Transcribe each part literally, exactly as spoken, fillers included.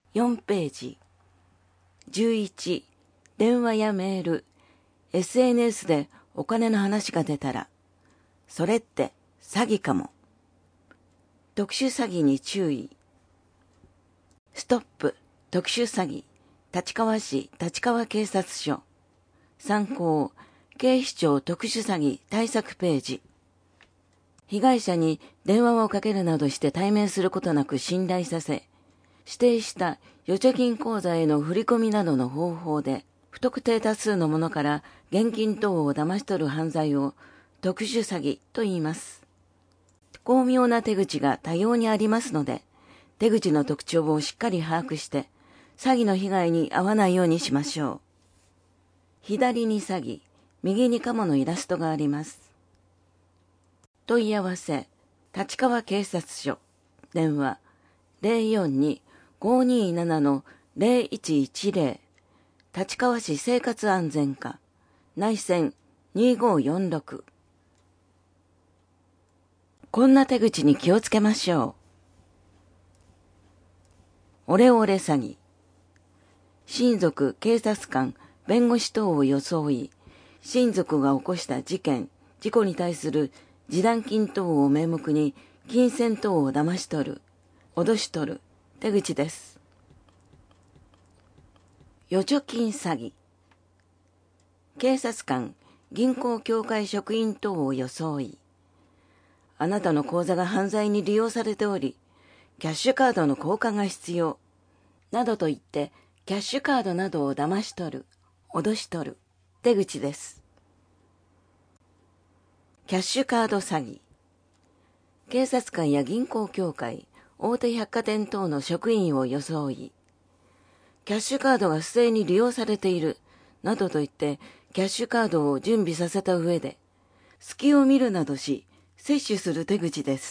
よんページ。じゅういち、電話やメール、エスエヌエス でお金の話が出たら、それって詐欺かも。特殊詐欺に注意。ストップ、特殊詐欺、立川市立川警察署。参考、警視庁特殊詐欺対策ページ。被害者に電話をかけるなどして対面することなく信頼させ、指定した預貯金口座への振り込みなどの方法で、不特定多数のものから現金等を騙し取る犯罪を特殊詐欺と言います。巧妙な手口が多様にありますので、手口の特徴をしっかり把握して、詐欺の被害に遭わないようにしましょう。左に詐欺、右にカモのイラストがあります。問い合わせ、立川警察署、電話 ゼロよんに ごーにーなな の ゼロいちいちゼロ、立川市生活安全課、内線にごよんろく。こんな手口に気をつけましょう。オレオレ詐欺。親族、警察官、弁護士等を装い、親族が起こした事件、事故に対する示談金等を名目に金銭等を騙し取る、脅し取る手口です。預貯金詐欺。警察官、銀行協会職員等を装い、あなたの口座が犯罪に利用されており、キャッシュカードの交換が必要、などと言ってキャッシュカードなどを騙し取る、脅し取る手口です。キャッシュカード詐欺。警察官や銀行協会、大手百貨店等の職員を装い、キャッシュカードが不正に利用されている、などと言ってキャッシュカードを準備させた上で、隙を見るなどし、摂取する手口です。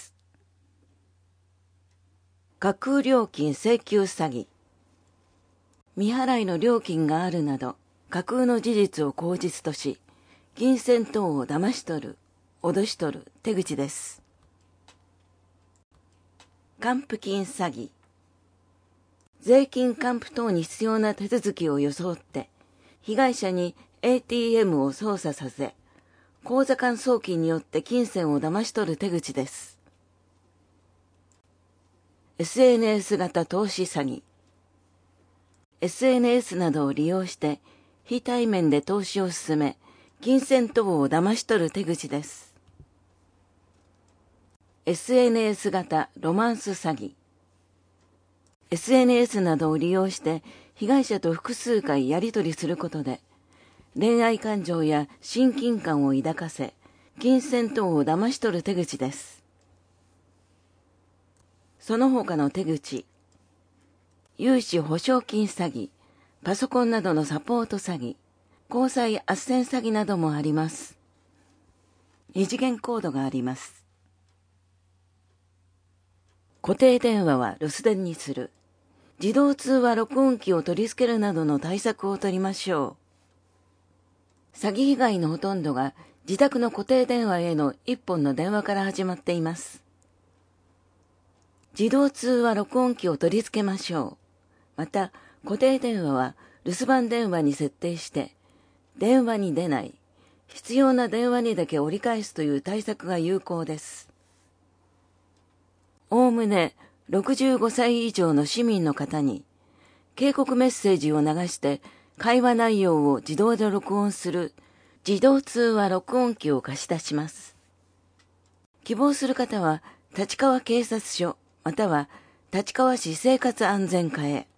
架空料金請求詐欺。未払いの料金があるなど、架空の事実を口実とし、金銭等を騙し取る、脅し取る手口です。還付金詐欺。税金還付等に必要な手続きを装って、被害者に エーティーエム を操作させ、口座間送金によって金銭を騙し取る手口です。エスエヌエス 型投資詐欺。エスエヌエス などを利用して、非対面で投資を進め、金銭等を騙し取る手口です。エスエヌエス 型ロマンス詐欺。エスエヌエス などを利用して、被害者と複数回やり取りすることで、恋愛感情や親近感を抱かせ、金銭等を騙し取る手口です。その他の手口、融資保証金詐欺、パソコンなどのサポート詐欺、交際斡旋詐欺などもあります。二次元コードがあります。固定電話は留守電にする。自動通話録音機を取り付けるなどの対策を取りましょう。詐欺被害のほとんどが自宅の固定電話への一本の電話から始まっています。自動通話録音機を取り付けましょう。また、固定電話は留守番電話に設定して、電話に出ない、必要な電話にだけ折り返すという対策が有効です。おおむねろくじゅうごさい以上の市民の方に、警告メッセージを流して会話内容を自動で録音する自動通話録音機を貸し出します。希望する方は立川警察署または立川市生活安全課へ。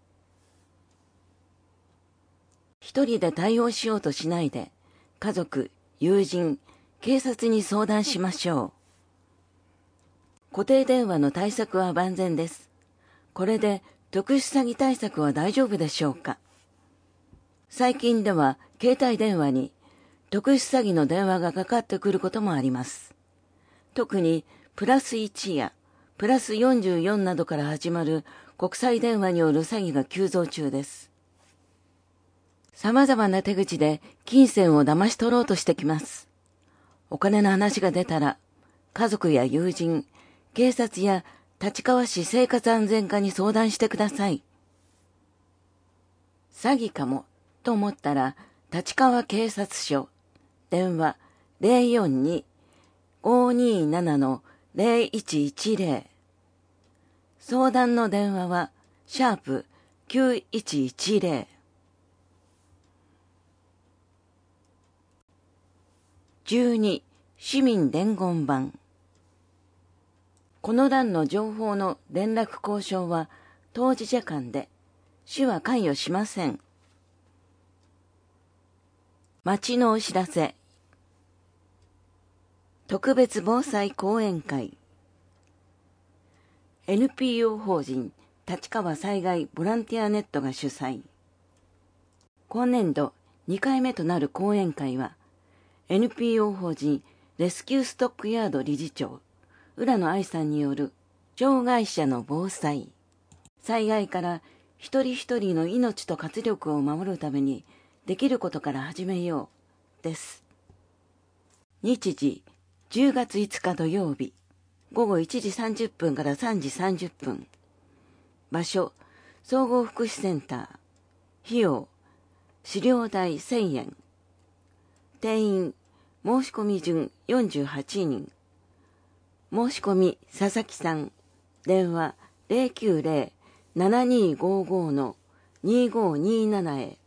一人で対応しようとしないで、家族、友人、警察に相談しましょう。固定電話の対策は万全です。これで特殊詐欺対策は大丈夫でしょうか。最近では携帯電話に特殊詐欺の電話がかかってくることもあります。特にプラスいちやプラスよんじゅうよんなどから始まる国際電話による詐欺が急増中です。様々な手口で金銭を騙し取ろうとしてきます。お金の話が出たら、家族や友人、警察や立川市生活安全課に相談してください。 詐欺かもと思ったら立川警察署電話 ゼロよんに ごにーなな のゼロいちいちゼロ相談の電話はシャープきゅういちいちゼロ。じゅうに市民伝言板。この欄の情報の連絡交渉は当事者間で市は関与しません。町のお知らせ。特別防災講演会。エヌピーオー 法人立川災害ボランティアネットが主催。今年度にかいめとなる講演会は エヌピーオー 法人レスキューストックヤード理事長浦野愛さんによる障害者の防災、災害から一人一人の命と活力を守るためにできることから始めようです。日時じゅうがついつか土曜日ごごいちじさんじゅっぷんからさんじさんじゅっぷん。場所総合福祉センター。費用資料代せんえん。定員申し込み順よんじゅうはちにん。申し込み佐々木さん。電話 ゼロきゅうゼロ ななにーごーごー のにーごーにーなな へ。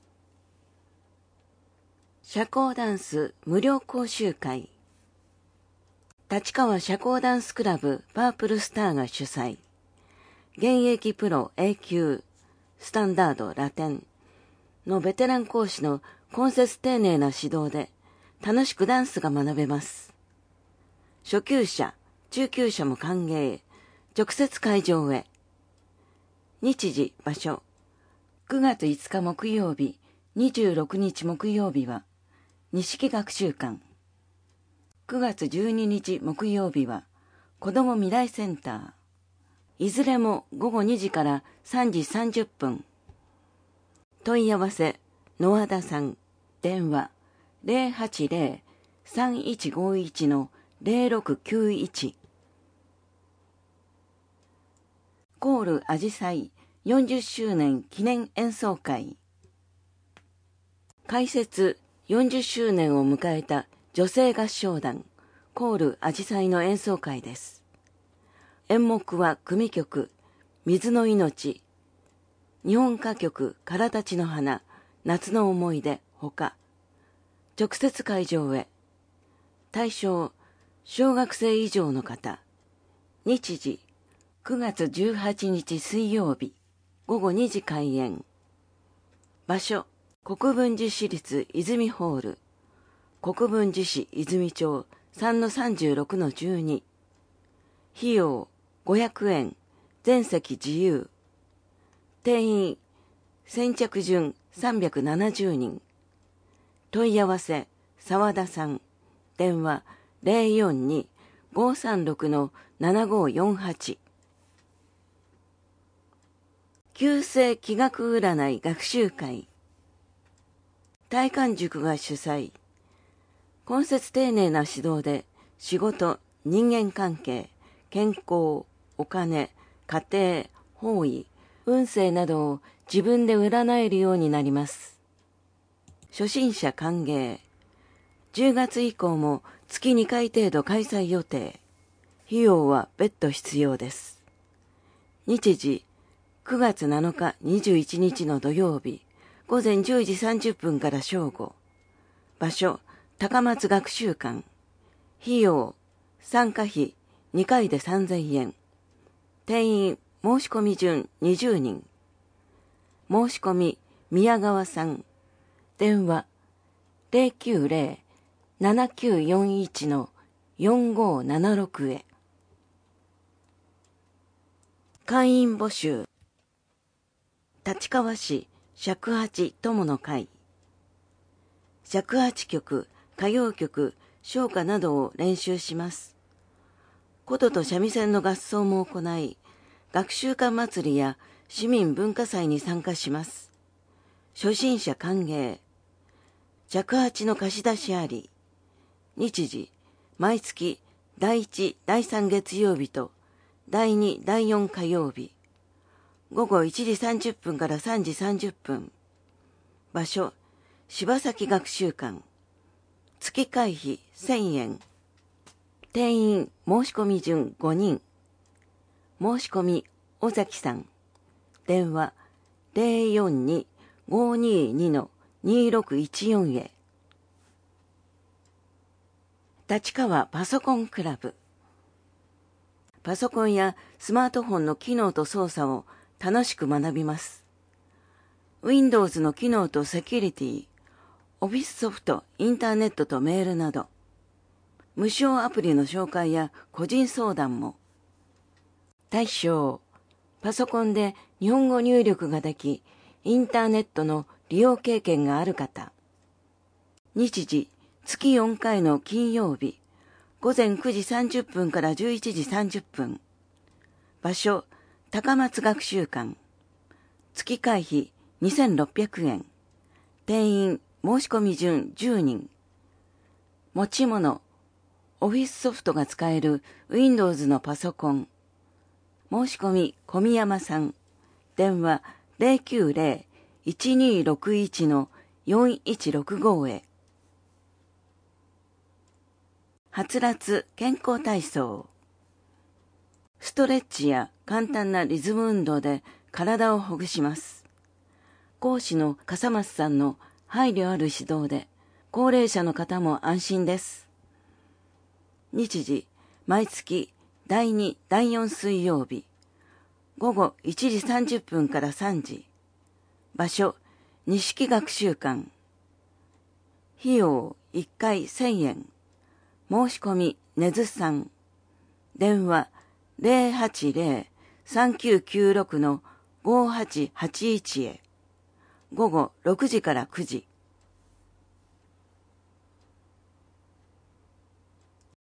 社交ダンス無料講習会。立川社交ダンスクラブパープルスターが主催。現役プロ A 級、スタンダードラテンのベテラン講師の懇切丁寧な指導で楽しくダンスが学べます。初級者、中級者も歓迎。直接会場へ。日時、場所。くがついつか木曜日、にじゅうろくにち木曜日は西木学習館。くがつじゅうににち木曜日は子ども未来センター。いずれもごごにじからさんじさんじゅっぷん。問い合わせ、野和田さん。電話、ゼロはちゼロ さんいちごいち のゼロろくきゅういち。コールあじさいよんじゅっしゅうねん記念演奏会。開設よんじゅっしゅうねんを迎えた女性合唱団コールあじさいの演奏会です。演目は組曲水の命、日本歌曲からたちの花、夏の思い出ほか。直接会場へ。対象小学生以上の方。日時くがつじゅうはちにち水曜日ごごにじ開演。場所国分寺市立泉ホール。国分寺市泉町 さんのさんじゅうろくのじゅうに。費用ごひゃくえん。全席自由。定員先着順さんびゃくななじゅうにん。問い合わせ澤田さん。電話 ゼロよんに ごさんろく のななごよんはち。旧世気学占い学習会。大観塾が主催。懇切丁寧な指導で仕事、人間関係、健康、お金、家庭、方位、運勢などを自分で占えるようになります。初心者歓迎。じゅうがつ以降も月にかい程度開催予定。費用は別途必要です。日時くがつなのかにじゅういちにちの土曜日、午前じゅうじさんじゅっぷんから正午。場所、高松学習館。費用、参加費にかいでさんぜんえん。定員、申し込み順にじゅうにん。申し込み、宮川さん。電話、ゼロきゅうゼロ ななきゅうよんいち のよんごななろくへ。会員募集。立川市尺八友の会。尺八曲、歌謡曲、唱歌などを練習します。琴と三味線の合奏も行い、学習館祭りや市民文化祭に参加します。初心者歓迎。尺八の貸し出しあり。日時、毎月だいいち、だいさん月曜日とだいに、だいよん火曜日。午後いちじさんじゅっぷんからさんじさんじゅっぷん。 場所、柴崎学習館。月会費せんえん。定員申し込み順ごにん。申し込み尾崎さん。電話 ゼロよんに ごにに にろくいちよん へ。立川パソコンクラブ。パソコンやスマートフォンの機能と操作を楽しく学びます。Windows の機能とセキュリティ、オフィスソフト、インターネットとメールなど、無償アプリの紹介や個人相談も。対象、パソコンで日本語入力ができ、インターネットの利用経験がある方。日時、月よんかいの金曜日、ごぜんくじさんじゅっぷんからじゅういちじさんじゅっぷん。場所、高松学習館。月会費にせんろっぴゃくえん。定員申し込み順じゅうにん。持ち物、オフィスソフトが使える Windows のパソコン。申し込み小宮山さん。電話 ゼロきゅうゼロ いちにろくいち よんいちろくご へ。はつらつ健康体操。ストレッチや簡単なリズム運動で体をほぐします。講師の笠松さんの配慮ある指導で、高齢者の方も安心です。日時、毎月だいに、だいよん水曜日、ごごいちじさんじゅっぷんからさんじ。場所、錦学習館。費用いっかいせんえん。申し込みねずさん。電話ゼロはちゼロ さんきゅうきゅうろく ごはちはちいち へ。午後ろくじからくじ。